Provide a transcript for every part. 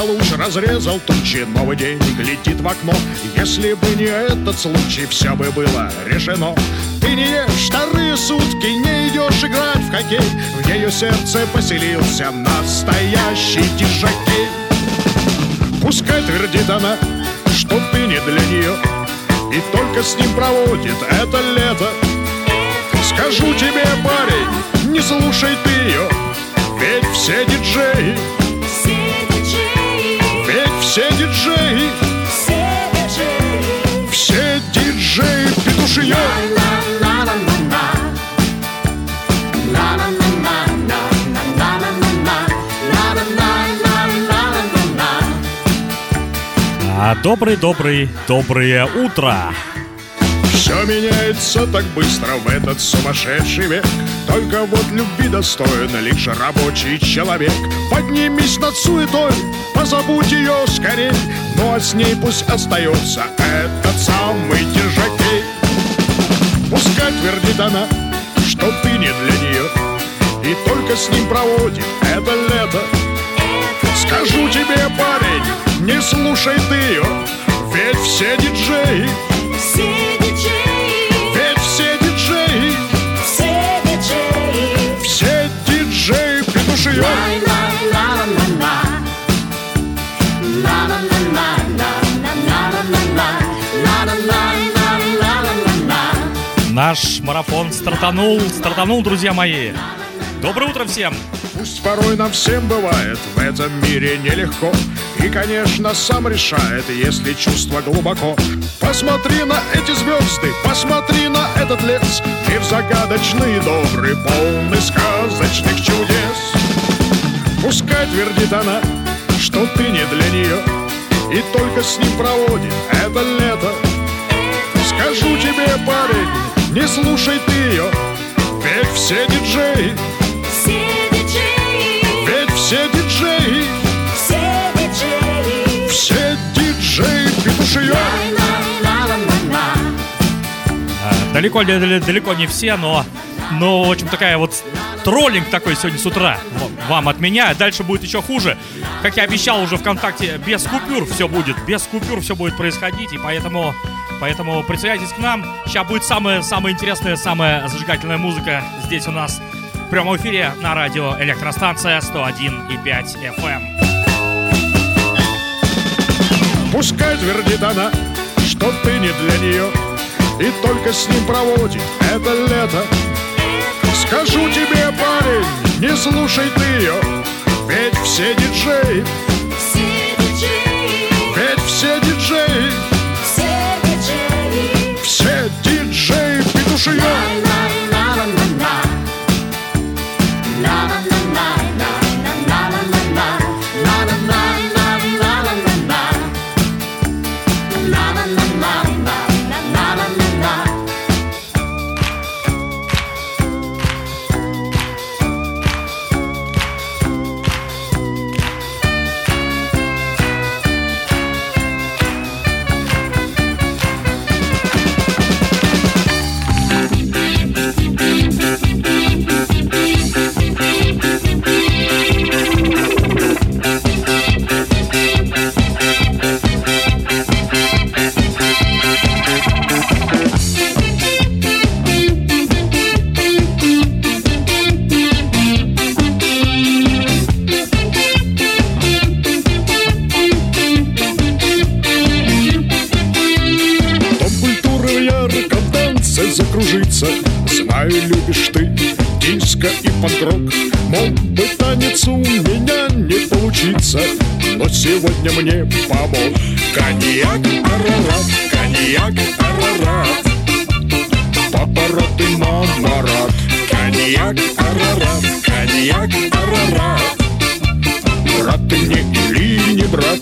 луч разрезал тучи. Новый день глядит в окно. Если бы не этот случай, все бы было решено. Ты не ешь вторые сутки, не идешь играть в хоккей. В ее сердце поселился настоящий диджокей. Пускай твердит она, что ты не для нее, и только с ним проводит это лето. Скажу тебе, парень, не слушай ты ее, ведь все диджеи, ведь все диджеи, все диджеи петушье. Доброе утро! Все меняется так быстро в этот сумасшедший век. Только вот любви достоин лишь рабочий человек. Поднимись над суетой, позабудь ее скорей. Ну а с ней пусть остается этот самый диджокей. Пускай твердит она, что ты не для нее, и только с ним проводит это лето. Скажу тебе, парень, не слушай ты ее, ведь все диджеи, ведь все диджеи, все диджеи петушье. Наш марафон стартанул, друзья мои. Доброе утро всем! Пусть порой нам всем бывает в этом мире нелегко, и, конечно, сам решает, если чувство глубоко. Посмотри на эти звезды, посмотри на этот лес. Мир загадочный и добрый, полный сказочных чудес. Пускай твердит она, что ты не для нее, и только с ним проводит это лето. Скажу тебе, парень, не слушай ты ее, ведь все диджеи, ведь все диджеи, все диджеи петушье. Далеко не все, но в общем, такая вот троллинг такой сегодня с утра вам от меня. Дальше будет еще хуже. Как я обещал уже ВКонтакте, без купюр все будет происходить. И поэтому присоединяйтесь к нам. Сейчас будет самая интересная, самая зажигательная музыка здесь у нас в прямом эфире на радио Электростанция 101,5 FM. Пускай твердит она, что ты не для нее, и только с ним проводит это лето. Скажу тебе, парень, не слушай ты ее, ведь все диджеи, ведь все диджеи, все диджеи петушье. Закружиться, знаю, любишь ты диско и панк-рок. Мог бы танец у меня не получиться, но сегодня мне помог коньяк Арарат, коньяк Арарат, папарот и мамарат. Коньяк Арарат, коньяк Арарат, брат ты мне или не брат?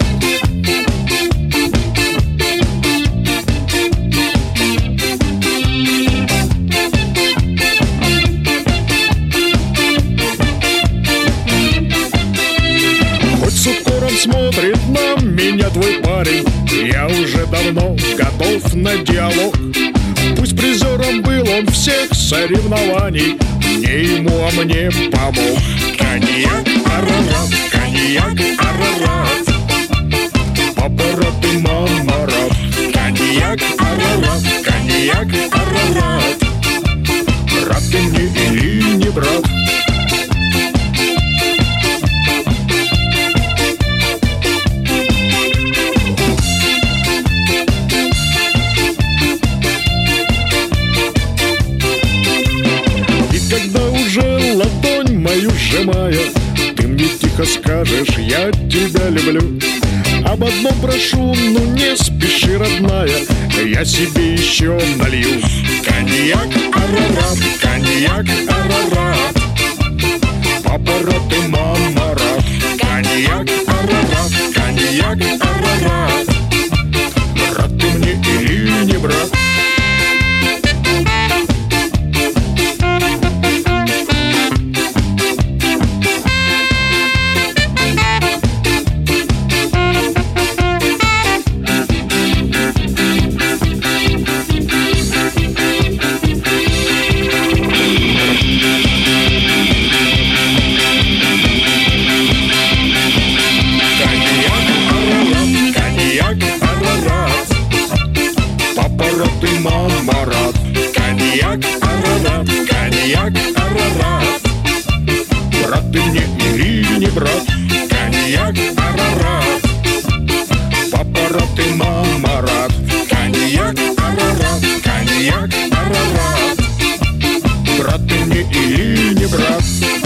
Смотрит на меня твой парень, я уже давно готов на диалог. Пусть призером был он всех соревнований, не ему, а мне помог коньяк Арарат, коньяк коньяк, Арарат. Папа, ты мама, рад. Коньяк, Арарат, коньяк, Арарат. Брат ты мне или не брат? И когда уже ладонь мою сжимая, ты мне тихо скажешь: я тебя люблю. Об одном прошу, ну не спеши, родная, я себе еще налью. Коньяк, Арарат, коньяк, Арарат. Папа рад и мама рад. Коньяк, Арарат, коньяк, Арарат. Брат ты мне или не брат? Ты мама рад. Коньяк, Арарат, коньяк, Арарат. Брат ты мне или не брат? Коньяк, Арарат. Папа рад и мама рад. Коньяк, Арарат, коньяк, Арарат. Брат ты мне или не брат?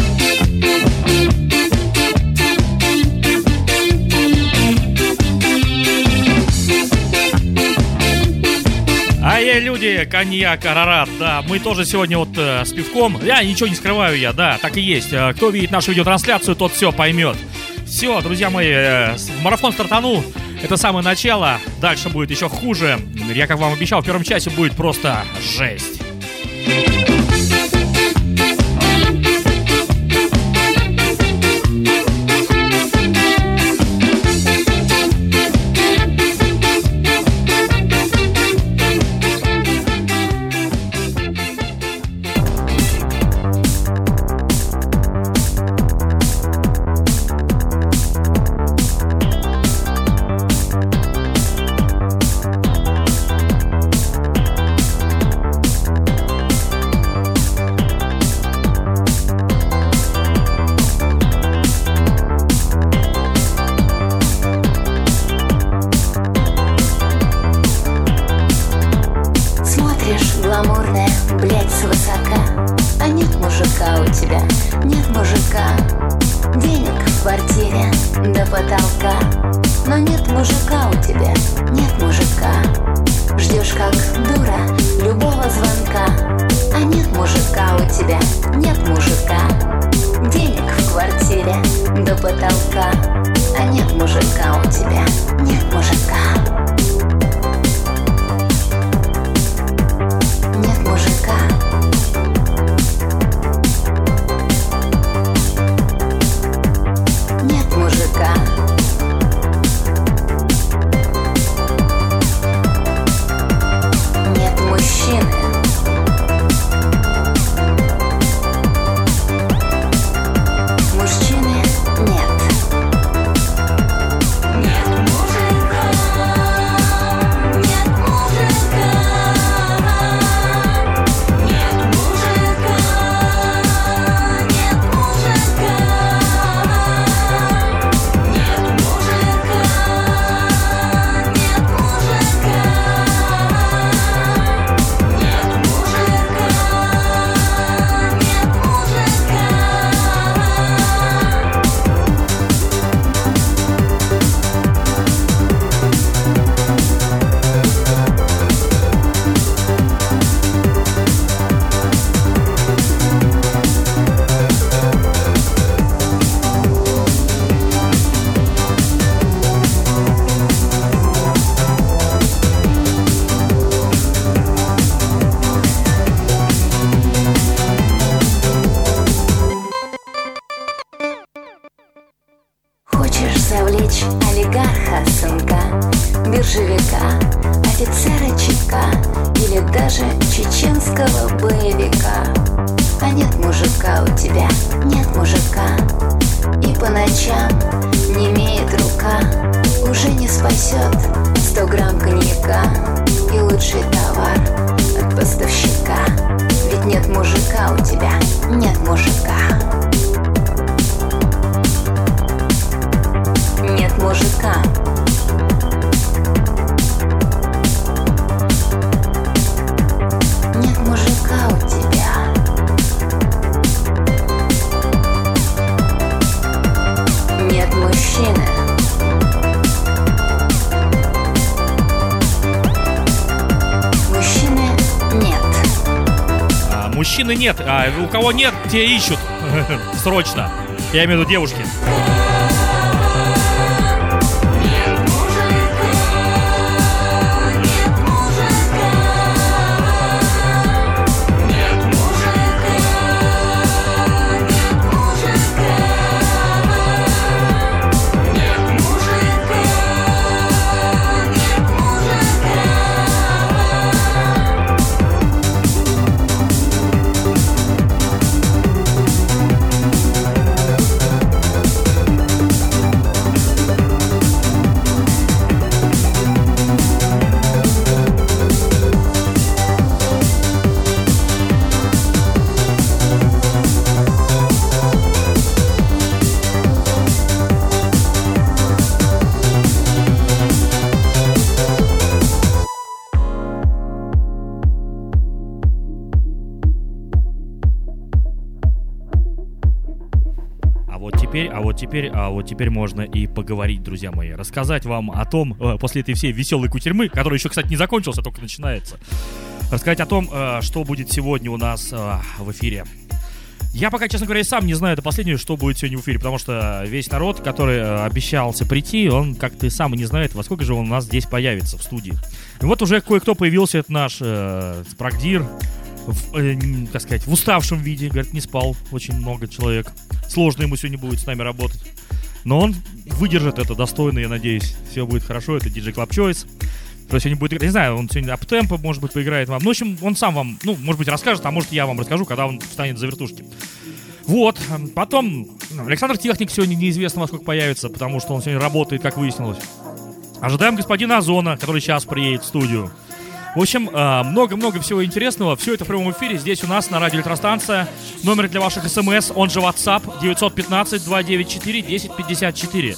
Люди, коньяк, Арарат, да, мы тоже сегодня вот с пивком, я ничего не скрываю, да, так и есть. Кто видит нашу видеотрансляцию, тот все поймет. Все, друзья мои, марафон стартанул, это самое начало, дальше будет еще хуже. Я, как вам обещал, в первом часе будет просто жесть. биржевика, офицера ЧК или даже чеченского боевика. А нет мужика у тебя, нет мужика. И по ночам немеет рука, уже не спасет 100 грамм коньяка и лучший товар от поставщика. Ведь нет мужика у тебя, нет мужика. Нет мужика. Нет мужика у тебя. Нет мужчины. Мужчины нет. Мужчины нет, а у кого нет, те ищут. Срочно. Я имею в виду девушки. А вот теперь можно и поговорить, друзья мои. Рассказать вам о том, после этой всей веселой кутерьмы, которая еще, кстати, не закончилась, а только начинается. Рассказать о том, что будет сегодня у нас в эфире. Я пока, честно говоря, и сам не знаю до последнего, что будет сегодня в эфире, потому что весь народ, который обещался прийти, он как-то и сам и не знает, во сколько же он у нас здесь появится в студии. И вот уже кое-кто появился, это наш Spragdir, так сказать, в уставшем виде, говорит, не спал очень много человек. Сложно ему сегодня будет с нами работать. Но он выдержит это достойно, я надеюсь. Все будет хорошо, это DJ Club Choice. То сегодня будет играть, не знаю, он сегодня аптемпо, может быть, поиграет вам. Ну, в общем, он сам вам, может быть, расскажет, а может, я вам расскажу, когда он встанет за вертушки. Вот, потом Александр Техник сегодня неизвестно во сколько появится, потому что он сегодня работает, как выяснилось. Ожидаем господина Озона, который сейчас приедет в студию. В общем, много-много всего интересного. Все это в прямом эфире здесь у нас на радио Электростанция. Номер для ваших смс, он же WhatsApp, 915-294-1054.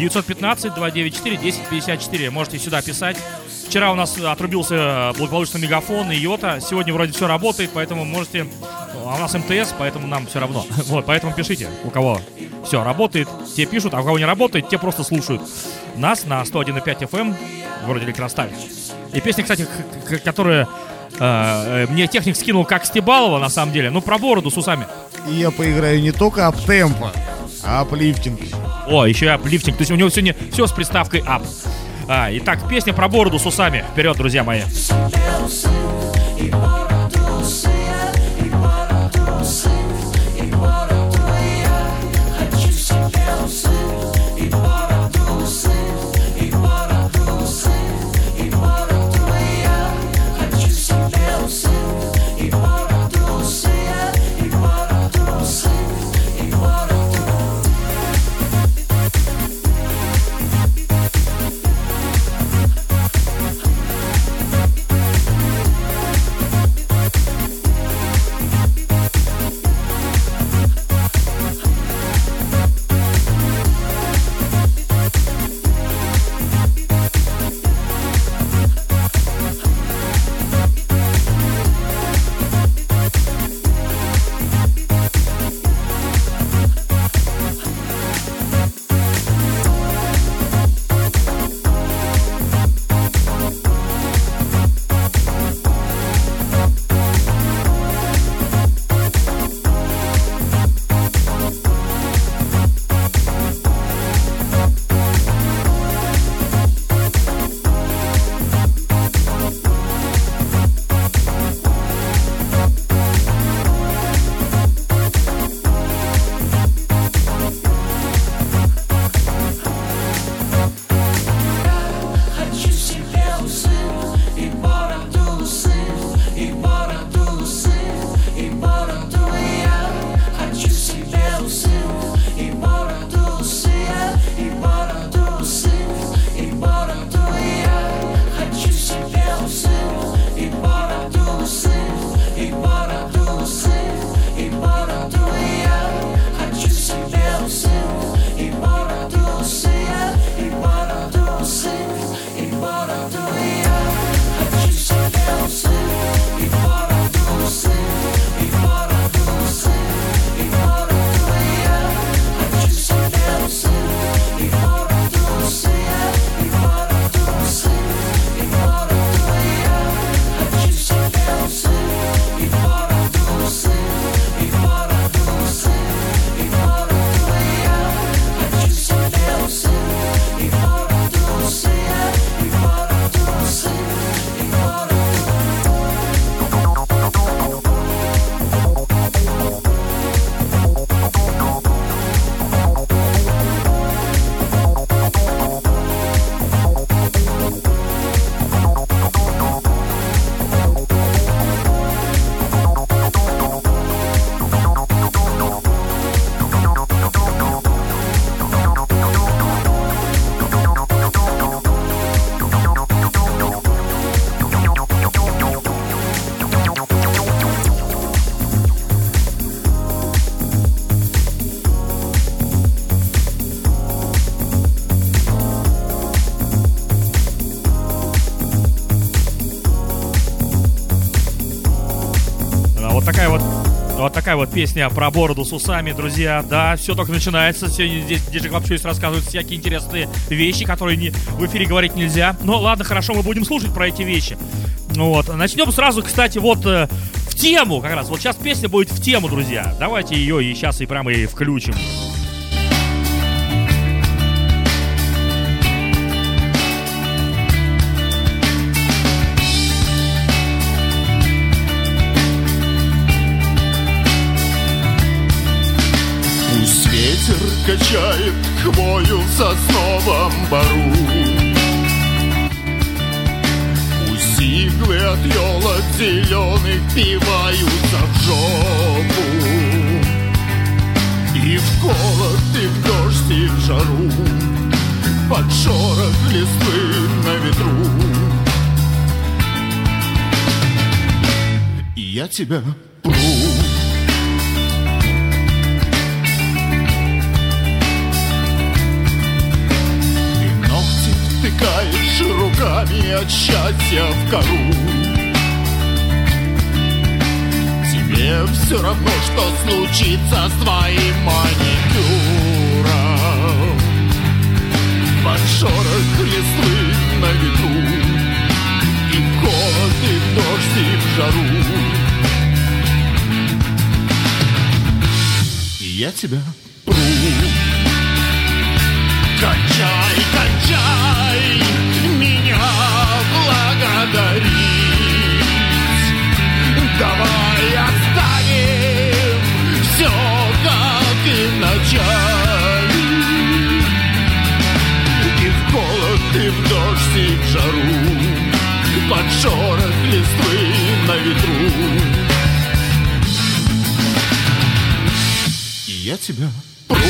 915-294-1054. Можете сюда писать. Вчера у нас отрубился благополучно мегафон и йота. Сегодня вроде все работает, поэтому можете... А у нас МТС, поэтому нам все равно. Вот, поэтому пишите, у кого все работает, те пишут, а у кого не работает, те просто слушают нас на 101.5 FM в городе Электросталь. И песня, кстати, которая мне техник скинул как Стебалова, на самом деле, про бороду с усами. И я поиграю не только аптемпо, а аплифтинг. О, еще и аплифтинг. То есть у него сегодня все с приставкой ап. Итак, песня про бороду с усами. Вперед, друзья мои. И бороду я хочу себе усы, и бороду Вот такая вот песня про бороду с усами, друзья. Да, все только начинается. Сегодня здесь DJ Club Choice рассказывает всякие интересные вещи, которые в эфире говорить нельзя. Но ладно, хорошо, мы будем слушать про эти вещи. Вот. Начнем сразу, кстати, вот в тему как раз. Вот сейчас песня будет в тему, друзья. Давайте ее и сейчас и прямо и включим. Ветер качает хвою в сосновом бору. Пусть иглы от елок зеленых впиваются в жопу. И в холод, и в дождь, и в жару, под шорох листвы на ветру. И я тебя пру. Тыкаешь руками от счастья в кору. Тебе все равно, что случится с твоим маникюром. Под шорох листвы на ветру, и в холод, и в дождь, и в жару. И я тебя пру. Кончай, кончай меня благодарить. Давай оставим все, как и в начале. И в холод, и в дождь, и в жару, под шорох листвы на ветру. И я тебя пру.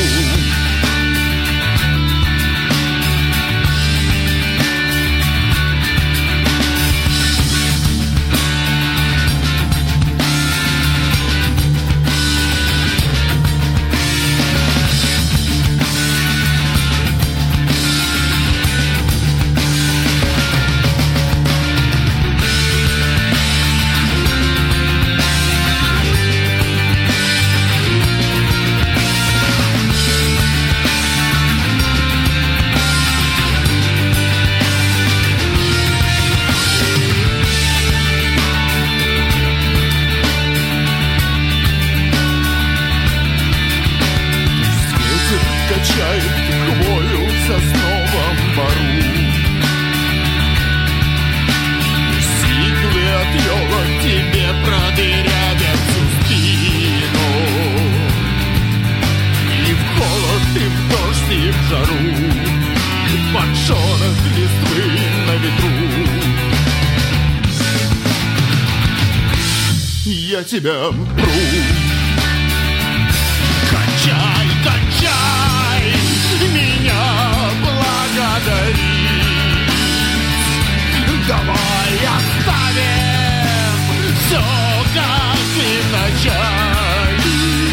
Я тебя пру. Кончай, кончай меня благодарить. Давай оставим все, как и в начале.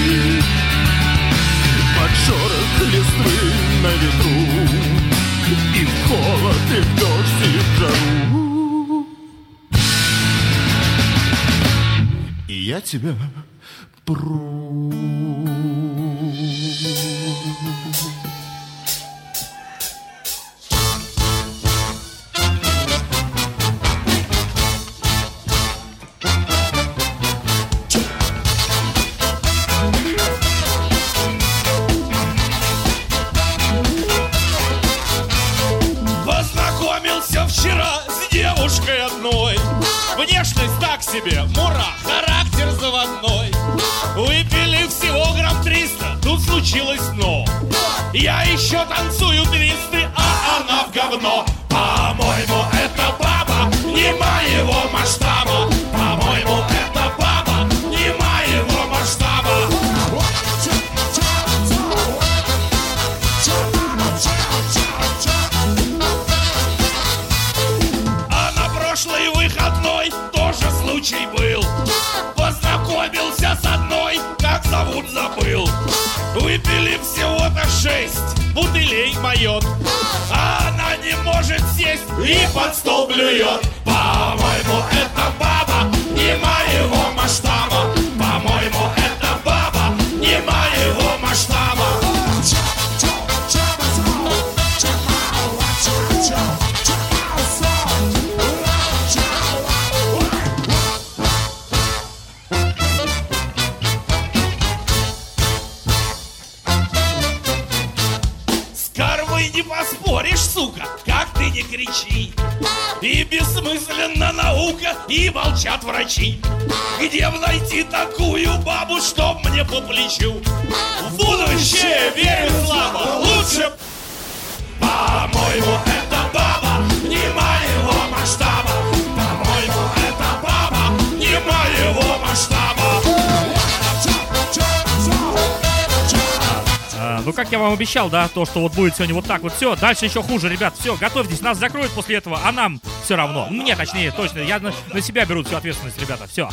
Под шорох листвы на ветру, и в холод, и в дождь, и в жару. Я тебя пру. тебе, мура, характер заводной. Выпили всего грамм 300, тут случилось но. Я еще танцую твисты, а она в говно. По-моему, это баба не моего масштаба. По-моему, это баба не моего масштаба. А на прошлый выходной тоже случай был. Познакомился с одной, как зовут забыл. Выпили всего-то 6 бутылей майот. А она не может сесть и под стол блюет. По-моему, это баба не моего масштаба. По-моему, это баба не моего масштаба. Не поспоришь, сука, как ты не кричи. И бессмысленно наука, и молчат врачи. Где б найти такую бабу, чтоб мне по плечу? В будущее верю слабо, лучше. По-моему, это баба не моего масштаба. По-моему, это баба не моего масштаба. Ну, как я вам обещал, да, то, что вот будет сегодня вот так вот. Все, дальше еще хуже, ребят, все, готовьтесь, нас закроют после этого, а нам все равно. Мне, точнее, точно, я на себя беру всю ответственность, ребята, все.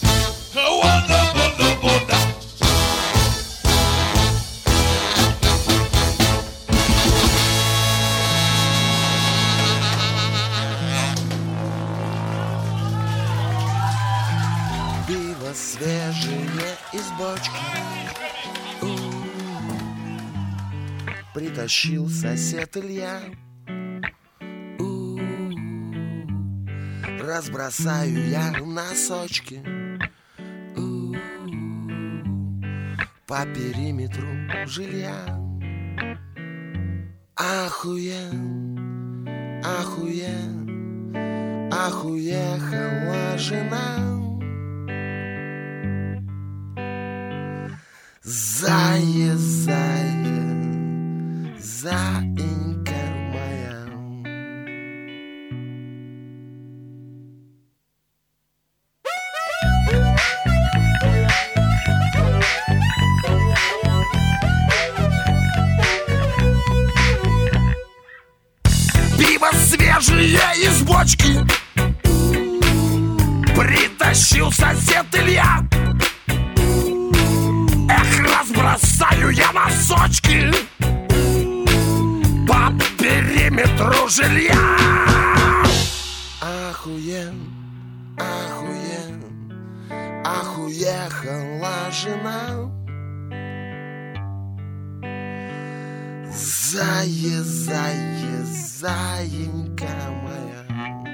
Пиво свежее из бочки притащил сосед Илья. Разбросаю я носочки по периметру жилья. Ахуен, ахуен, ахуехала жена. Заезжает заинька моя. Пиво свежее из бочки притащил сосед Илья. Эх, разбросаю я носочки по периметру жилья. Ахуен, ахуен, ахуехала жена. Заинька моя.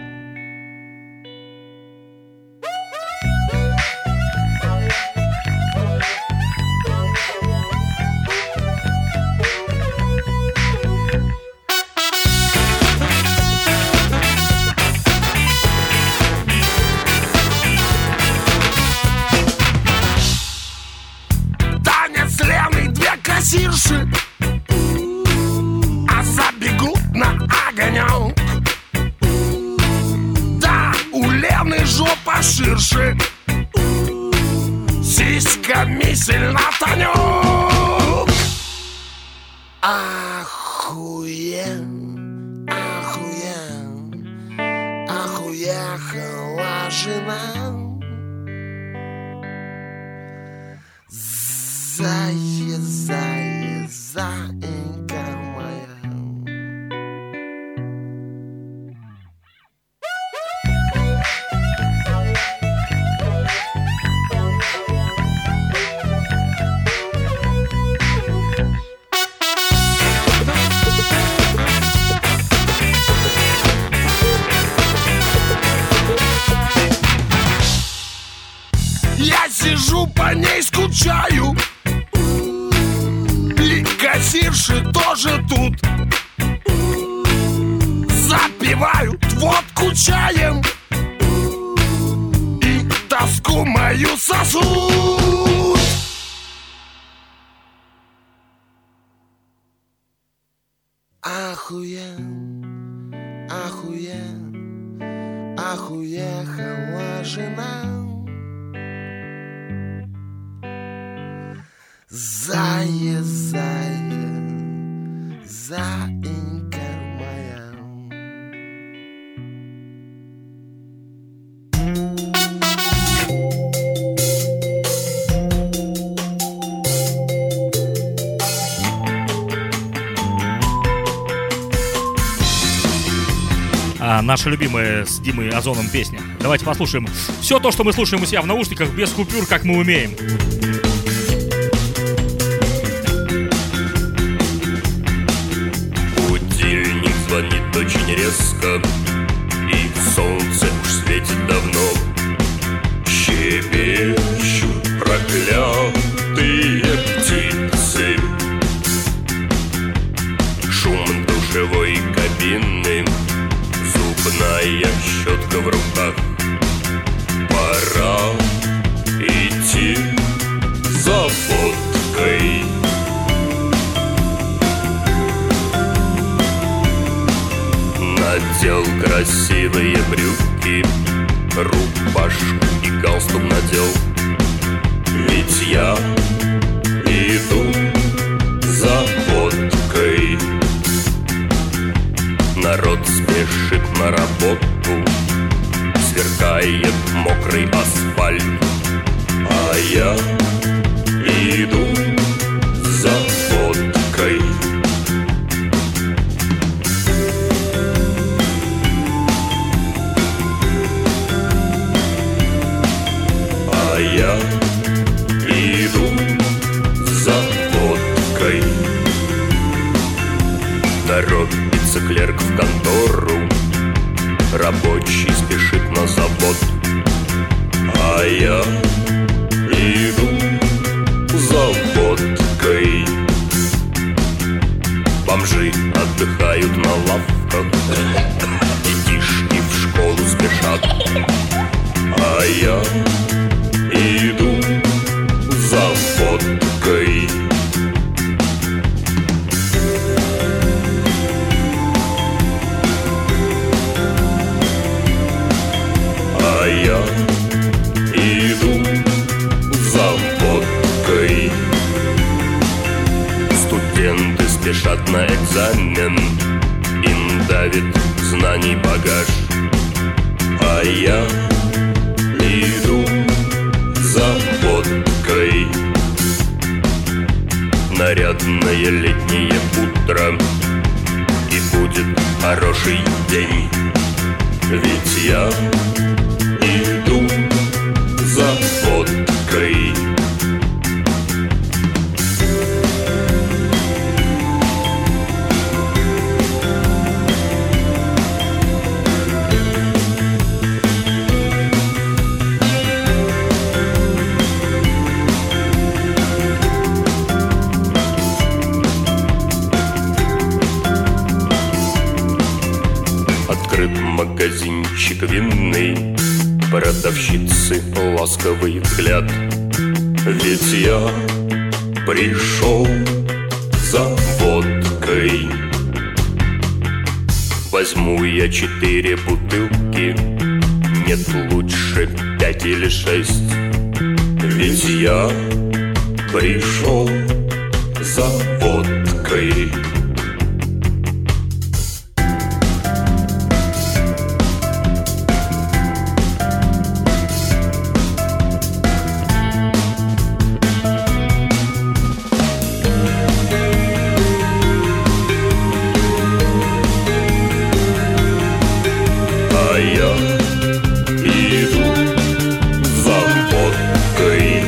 Кассирши, а забегут на огонек. Да, у Лены жопа ширше, сиськами сильно тонет. Ахуен, ахуен, ахуехала жена. Заинька моя. Я сижу по ней, скучаю. И кассирши тоже тут. Запивают водку чаем и ласку мою сосуд. Ахуен, ахуен, ахуехала жена. Зая, зая, заинька моя. Наша любимая с Димой Озоном песня. Давайте послушаем все то, что мы слушаем у себя в наушниках, без купюр, как мы умеем. Будильник звонит очень резко, и солнце уж светит давно. Щебечут проклятые птицы, шум душевой кабины, зубная щетка в руках. Пора идти за водкой. Надел красивые брюки, рубашку и галстук надел. Ведь я иду за водкой. Народ спешит на работу, сверкает мокрый асфальт, а я иду за водкой. А я иду за водкой. Торопится клерк в контору, рабочий спешит на завод, а я иду за водкой. Бомжи отдыхают на лавках, детишки в школу спешат, а я иду за водкой. А я иду за водкой. Студенты спешат на экзамен, им давит знаний багаж, а я иду за водкой. Нарядное летнее утро, и будет хороший день, ведь я иду за водкой. Открыт магазинчик винный, продавщицы ласковый взгляд, ведь я пришел за водкой. Возьму я 4 бутылки, нет, лучше 5 или 6, ведь я пришел за водкой. А я иду за водкой.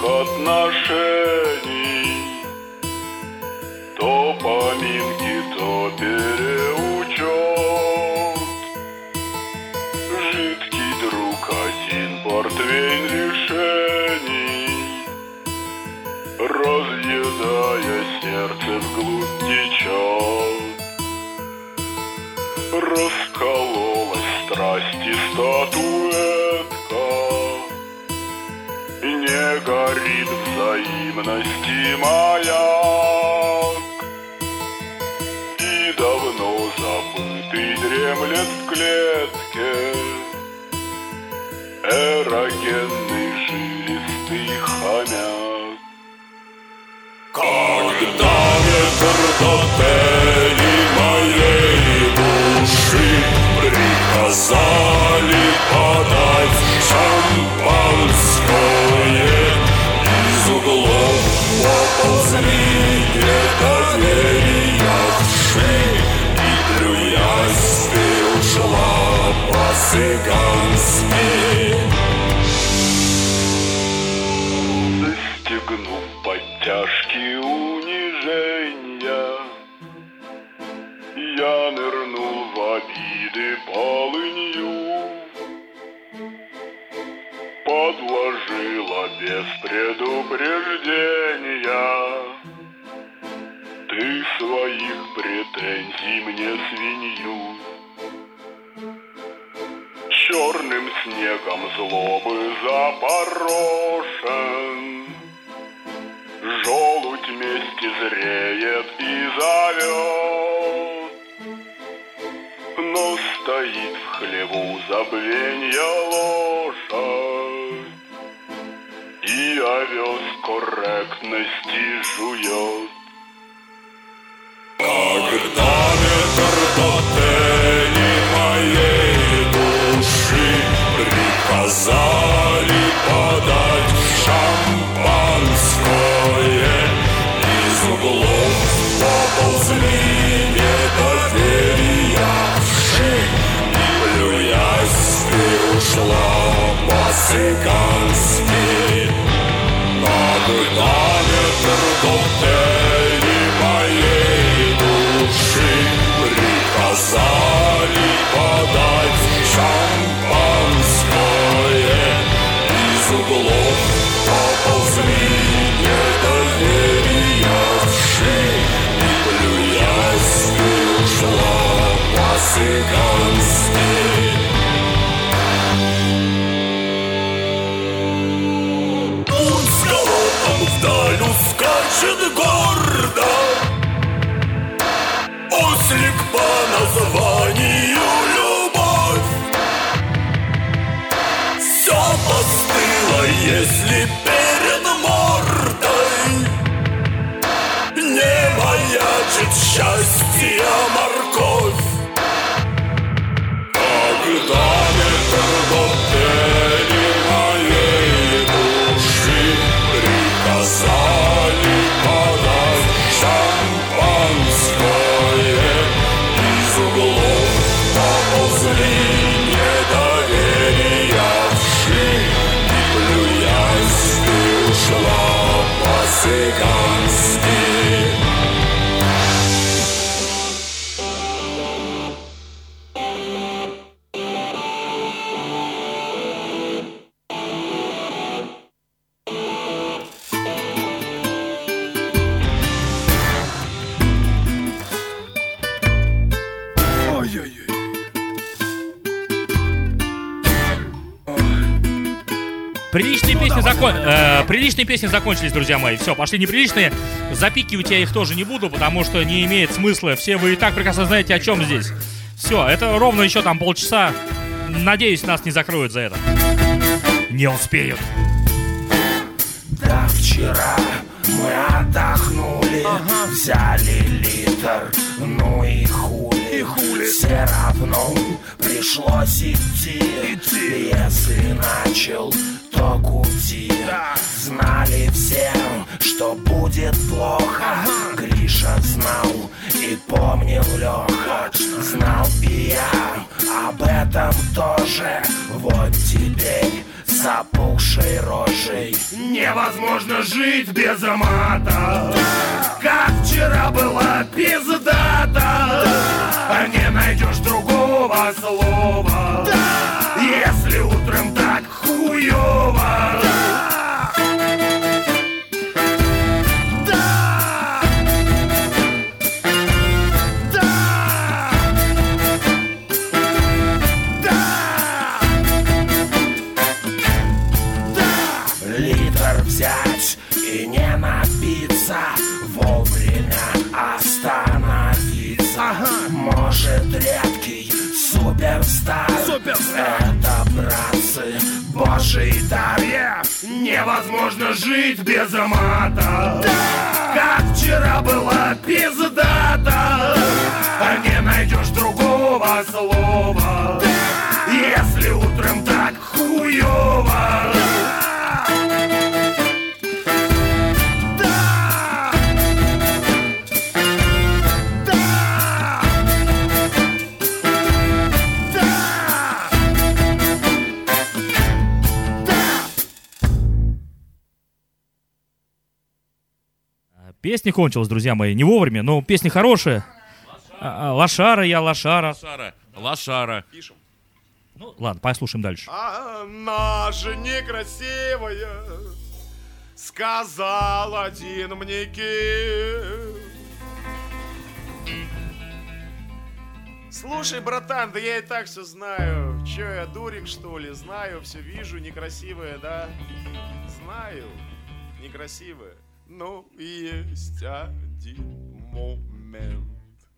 отношений. То поминки, то переучет. Жидкий друг, один портвейн лишений, разъедая сердце вглубь течет. Раскололась страсти статуэтка, не горит взаимности маяк, и давно забытый дремлет в клетке эрогенный жилистый хомяк. Когда метрдотели моей души приказали подать шампанское, из углов поползли недоверия вши, и плюясь ты ушла по-цыгански. Застегнув подтяжки унижения, я нырнул в обиды полынью. Подложила без предупреждения ты своих претензий мне свинью. Черным снегом злобы запорошен, желудь мести зреет и зовет, но стоит в хлеву забвенья лошадь, и овес корректности жует. Когда метрдотели моей души приказали подать шампанское, из углов поползли недоверия вши, и плюясь ты ушла по-цыгански. Когда метрдотели моей души приказали подать шампанское, из углов поползли недоверия вши, и плюясь ты ушла по-цыгански. Путь с галопом вдаль ускачет гордо, ослик по названию любовь. Все постыло, если перед мордой не маячит счастье морковь. Когда метрдотели моей души приказали подать шампанское, из углов поползли недоверия вши, и плюясь ты ушла по-цыгански. Приличные песни закончились, друзья мои. Все, пошли неприличные. Запикивать я их тоже не буду, потому что не имеет смысла. Все вы и так прекрасно знаете, о чем здесь. Все, это ровно еще там полчаса. Надеюсь, нас не закроют за это. Не успеют. Да, вчера мы отдохнули, взяли литр, ну и хули. Все равно пришлось идти. Если начал, то кути. Знали все, что будет плохо. Гриша знал и помнил Леха. Знал и я об этом тоже. Вот теперь опухшей рожей. Невозможно жить без мата, как вчера была пиздата. Не найдешь другого слова, если утром так хуёво. Взять и не напиться, вовремя остановиться. Может, редкий суперстар. Это, братцы, божий дар. Невозможно жить без мата, как вчера была пиздата. Не найдешь другого слова, если утром так хуёво. Песня кончилась, друзья мои, не вовремя, но песня хорошая. Лошара, я лошара. Лошара. Пишем. Ну, ладно, послушаем дальше. Она же некрасивая, сказал один мне кит. Слушай, братан, да я и так все знаю. Че, я дурик, что ли? Знаю, все вижу, некрасивая, да? Знаю, некрасивая. Но есть один момент.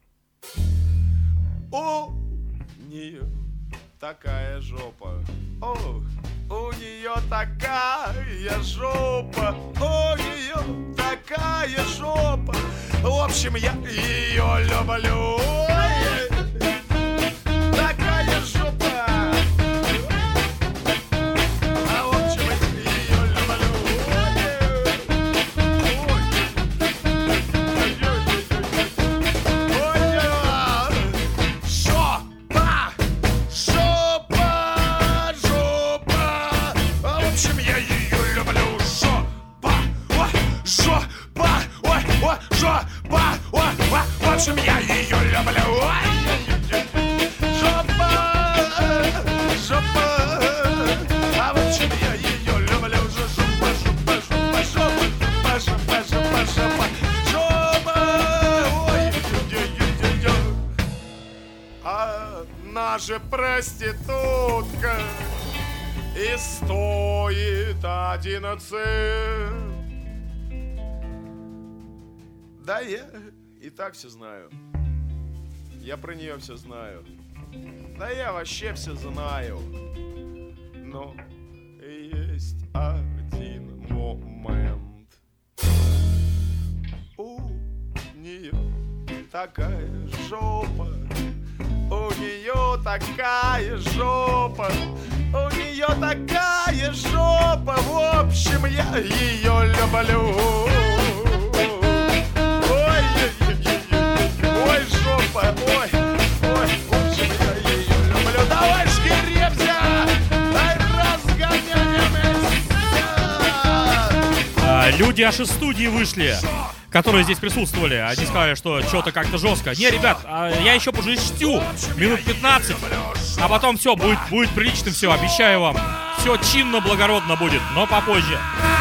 У нее такая жопа. О, у нее такая жопа. У нее такая жопа. В общем, я ее люблю. Такая жопа. А в общем, я ее люблю. В общем, я ее люблю. Жопа, жопа. А в общем, я ее люблю. Жопа, жопа, жопа, жопа, жопа, жопа, жопа, жопа. Ой, она же проститутка и стоит 11. Да, я и так все знаю. Я про нее все знаю. Да я вообще все знаю. Но есть один момент. У нее такая жопа. У нее такая жопа. У нее такая жопа. В общем, я ее люблю. Ой, жопа, ой, ой, в общем, я ее люблю. Давай, шкеребся, дай разгоняемся. Люди аж из студии вышли, которые здесь присутствовали. Они сказали, что что-то как-то жестко. Не, ребят, я еще пожестю минут 15, а потом все, будет прилично все, обещаю вам. Все чинно, благородно будет, но попозже.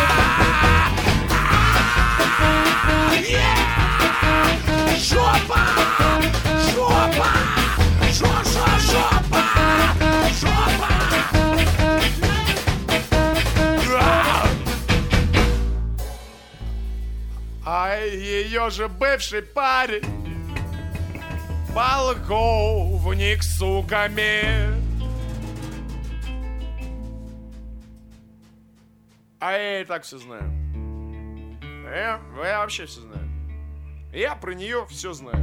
Жопа! Жопа! Жопа! Жопа! А ее же бывший парень, полковник, сука, мент. А я и так все знаю. Я вообще все знаю. Я про нее все знаю.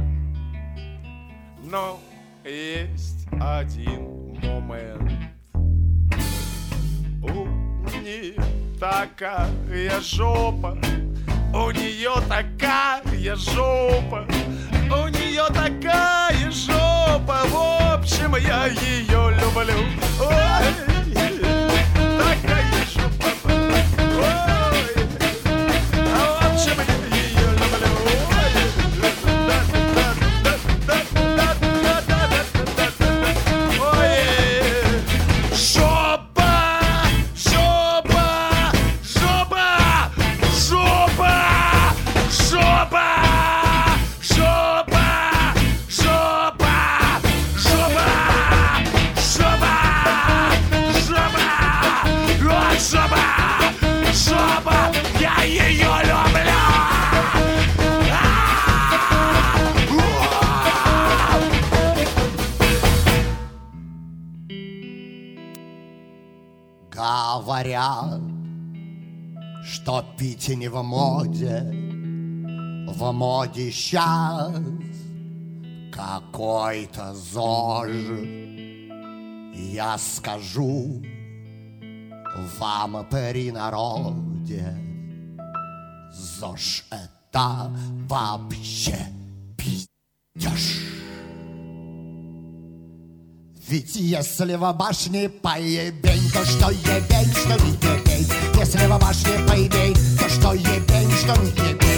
Но есть один момент. У нее такая жопа. У нее такая жопа. У нее такая жопа. В общем, я ее люблю. Ой, такая говорят, что пить не в моде сейчас какой-то ЗОЖ. Я скажу вам при народе, ЗОЖ это вообще пиздеж. Ведь если в башне поебень, то что ебень, что не ебень. Если в башне поебень, то что ебень, что не ебень.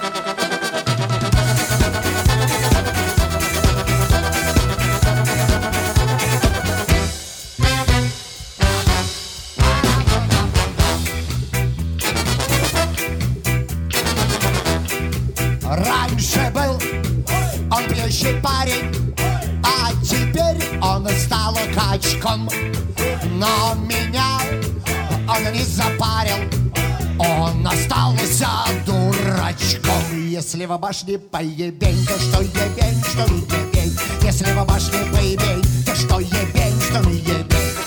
Раньше был он пьющий парень, а теперь он стал качком. Но меня он не запарил, он остался дурачком. Если в башне поебень, то что ебень, что не ебень. Если в башне поебень, то что ебень, что не ебень.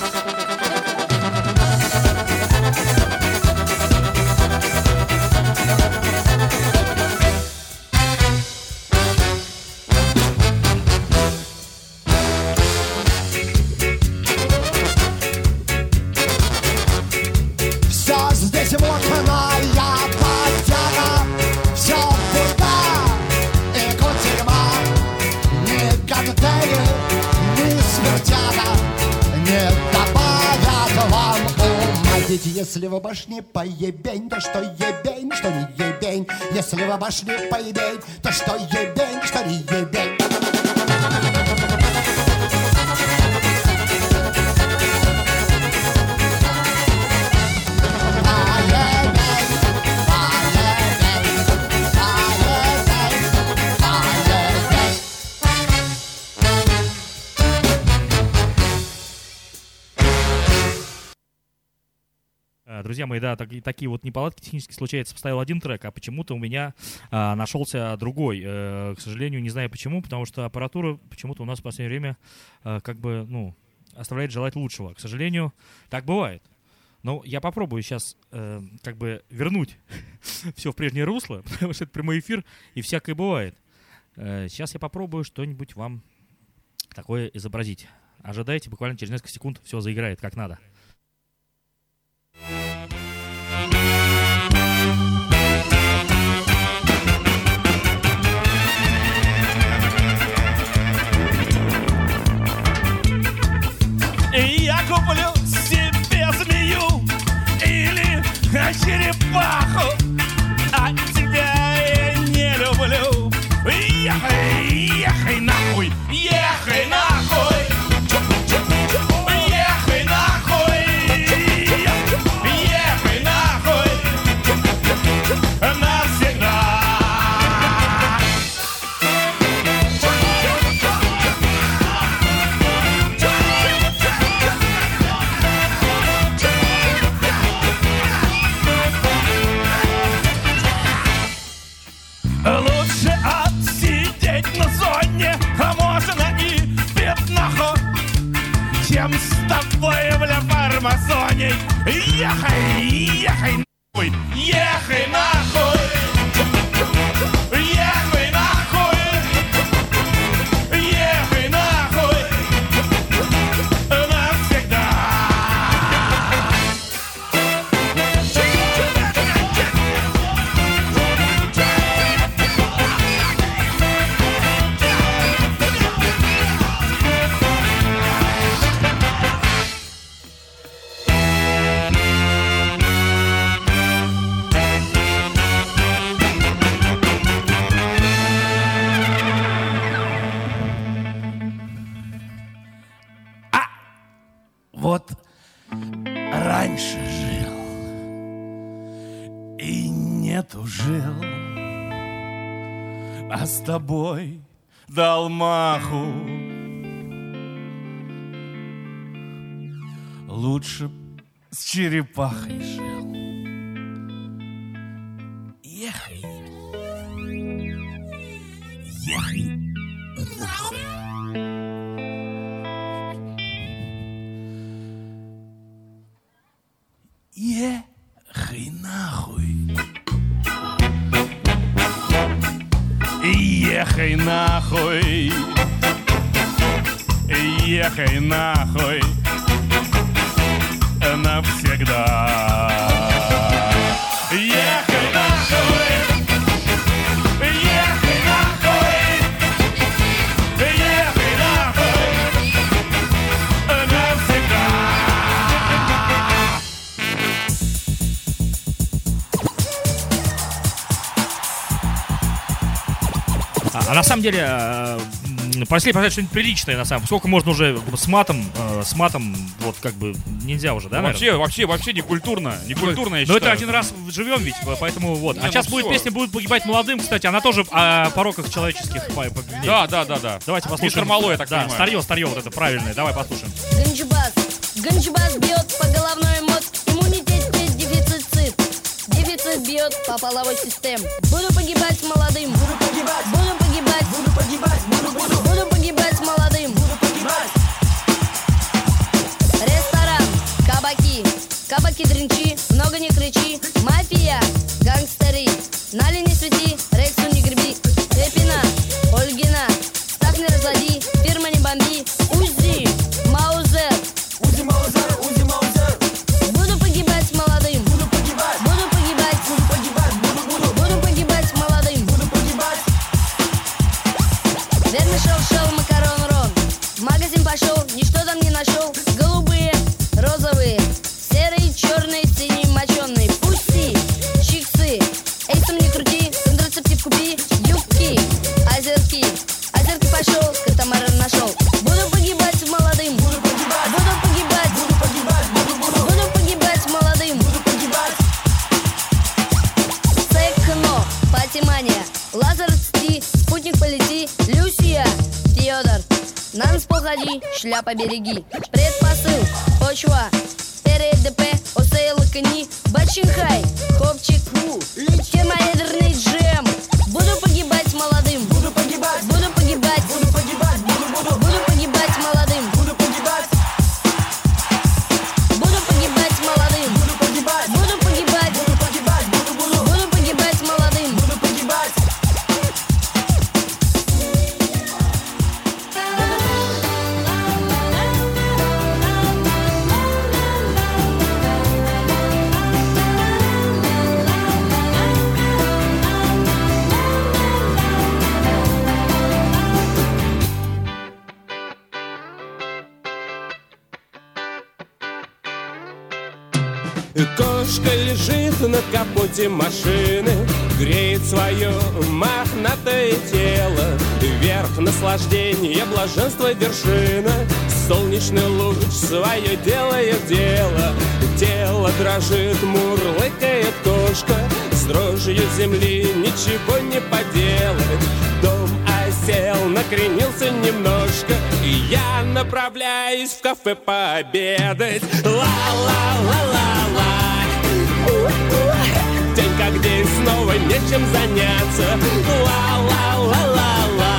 Если в башне поебень, то что ебень, что не ебень. Если в башне поебень, то что ебень, что не ебень. Друзья мои, да, такие вот неполадки технически случаются. Поставил один трек, а почему-то у меня нашелся другой. К сожалению, не знаю почему, потому что аппаратура почему-то у нас в последнее время оставляет желать лучшего. К сожалению, так бывает. Но я попробую сейчас вернуть все в прежнее русло, потому что это прямой эфир, и всякое бывает. Сейчас я попробую что-нибудь вам такое изобразить. Ожидайте, буквально через несколько секунд все заиграет как надо. Я куплю себе змею или черепаху, а тебя я не люблю. Ехай, ехай нахуй, ехай нахуй, ехай нахуй, ехай нахуй навсегда. Лучше отсидеть на зоне, а можно и в пятнаху, чем с тобой, бля, фармазоней. Ехай, ехай нахуй, ехай нахуй, ехай нахуй, ехай нахуй навсегда. Вот раньше жил и нету жил, а с тобой дал маху. Лучше б с черепахой жил. Ехай, ехай нахуй. Ехай нахуй, ехай нахуй навсегда. Ехай нахуй, ехай нахуй, ехай нахуй навсегда. А на самом деле, пошли поставить что-нибудь приличное, на самом деле. Сколько можно уже с матом, вот как бы нельзя уже, да, наверное? Вообще некультурно, я Но считаю. это один раз живем ведь, поэтому вот. Не, А сейчас ну будет всё. песня «Будут погибать молодым», кстати, она тоже о пороках человеческих. Да. Давайте послушаем. Мистер Малой, я так да, понимаю. старье вот это правильное, давай послушаем. Ганджубас бьет по головной мозг, иммунитет есть дефицит. Дефицит бьет по половой системе. Буду погибать молодым. Буду погибать молодым. Ресторан, кабаки дринчи, много не кричи. Мафия, гангстери, нали не свети, Рексу не греби. Эпина, Ольгина, стак не разлади, фирма не бомби. Узи, Маузер. Буду погибать молодым. Буду погибать молодым. Верно шел макарон рон. В магазин пошел, ничто там не нашел. Голубые, розовые, серые, черные, синие, моченые. Пусти, чиксы, эйсом не крути, контрацептив купи. Юбки, озерки пошел, катамаран нашел. Буду погибать молодым. Буду погибать молодым. Секно, патимания, лазер цти, спутник полети. Люсия, Федор, на нас походи, шляпа береги. Предпосыл, почва, ТРДП, осей лакани, бачинхай, хопчик, термоядерный джем. Буду погибать молодым. Буду погибать молодым. Буду погибать молодым. Кошка лежит на капоте машины, греет свое мохнатое тело. Вверх наслаждение, блаженство вершина. Солнечный луч свое делает дело. Тело дрожит, мурлыкает кошка. С дрожью земли ничего не поделать. Дом осел, накренился немножко, и я направляюсь в кафе пообедать. Ла-ла-ла-ла-ла. День как день, снова нечем заняться. Ла-ла-ла-ла-ла.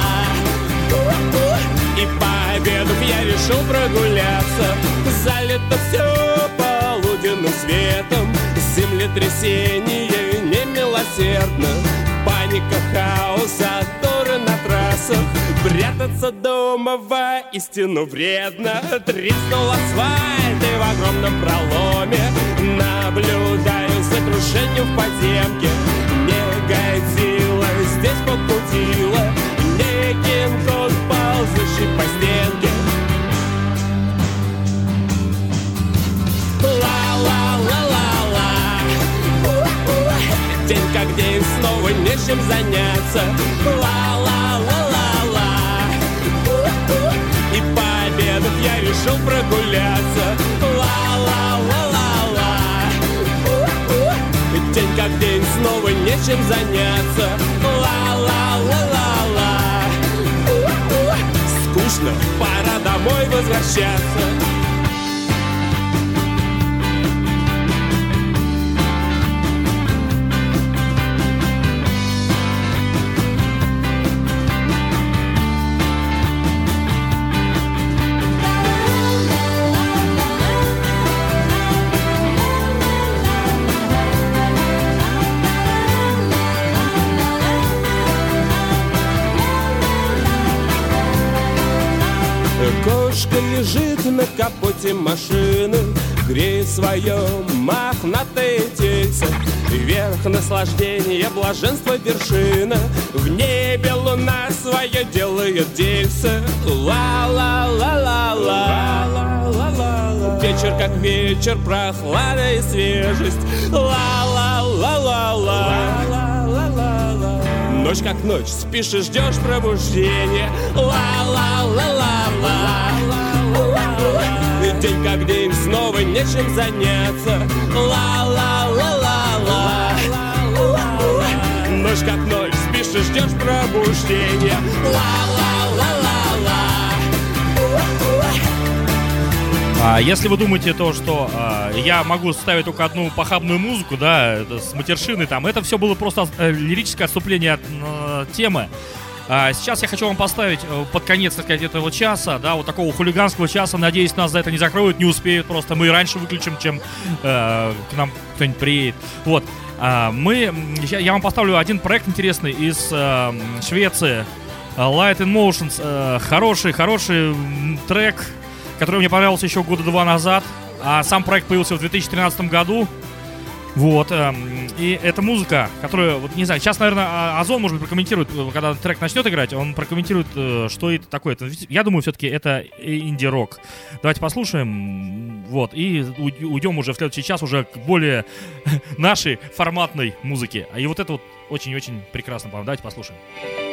И пообедав я решил прогуляться. Залито все полуденным светом. Землетрясение немилосердно. Паника, хаос, заторы на трассах. Прятаться дома воистину вредно. Треснул асфальт и в огромном проломе наблюдаю за крушением в подземке. Не годило, здесь покутило. Не Кинг-Конг, ползущий по стенке. Ла-ла-ла-ла-ла. День как день, снова нечем заняться. Ла-ла-ла-ла-ла. И пообедав я решил прогуляться. Ла-ла-ла-ла-ла. День как день, снова нечем заняться. Ла-ла-ла-ла-ла. Скучно, пора домой возвращаться. Девушка лежит на капоте машины, греет свое мохнатое тельце. Вверх наслаждения, блаженство вершина. В небе луна свое делает дельце. Ла-ла-ла-ла-ла. Вечер как вечер, прохлада и свежесть. Ла-ла-ла-ла-ла. Ночь как ночь, спишь и ждешь пробуждения. Ла-ла-ла-ла-ла. День как день, снова нечем заняться. Ла-ла-ла-ла-ла. Ночь как ночь, спишь и ждешь пробуждения. Если вы думаете то, что я могу ставить только одну похабную музыку, да, с матершиной там, это все было просто лирическое отступление от темы. Сейчас я хочу вам поставить под конец, так сказать, этого часа, да, вот такого хулиганского часа. Надеюсь, нас за это не закроют, не успеют просто. Мы раньше выключим, чем к нам кто-нибудь приедет. Вот. Я вам поставлю один проект интересный из Швеции. Light in Motions. Хороший трек, который мне понравился еще года 2 назад. А сам проект появился в 2013 году. Вот, и эта музыка, которую, вот не знаю, сейчас, наверное, Озон, может быть, прокомментирует, когда трек начнет играть, он прокомментирует, что это такое. Я думаю, все-таки это инди-рок. Давайте послушаем, вот, и уйдем уже в следующий час уже к более нашей форматной музыке. И вот это вот очень-очень прекрасно, по-моему. Давайте послушаем.